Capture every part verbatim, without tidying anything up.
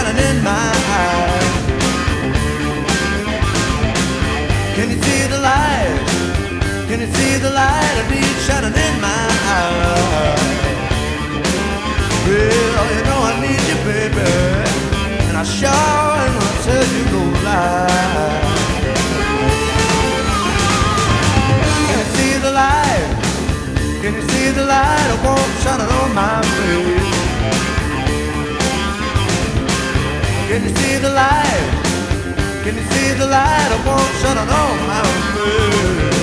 shining in my eyes. Can you see the light? Can you see the light of being shining in my eyes? Well, you know I need you, baby, and I sure am gonna tell you no lie. Can you see the light? Can you see the light of warm shining on my face? Can you see the light? Can you see the light of warm shining on my face?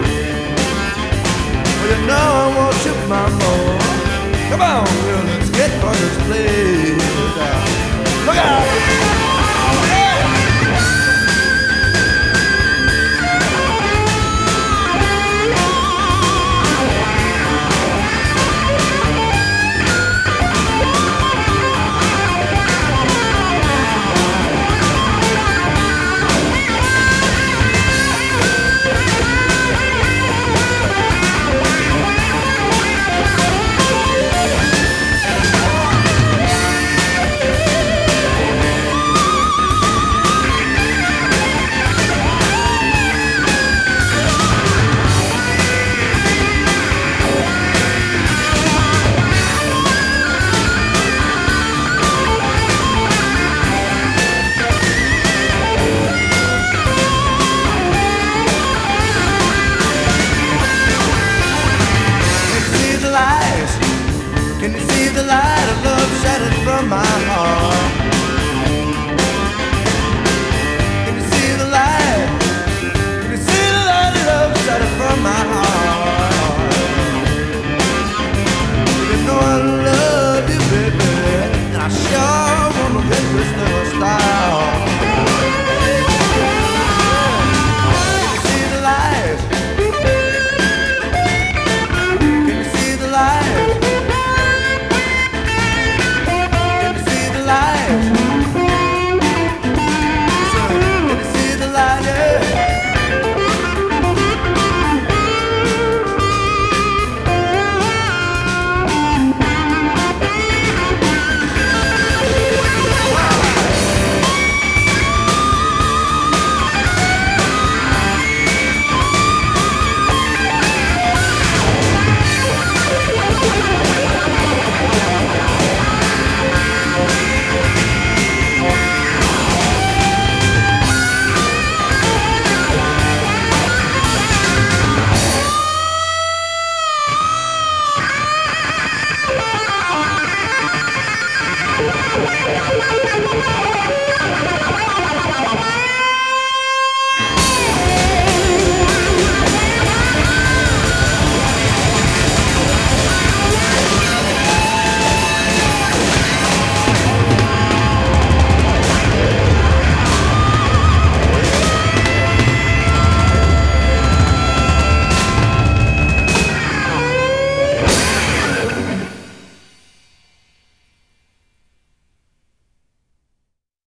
Well, you know I want you, mama. Come on, girl, let's get for this place. Look out!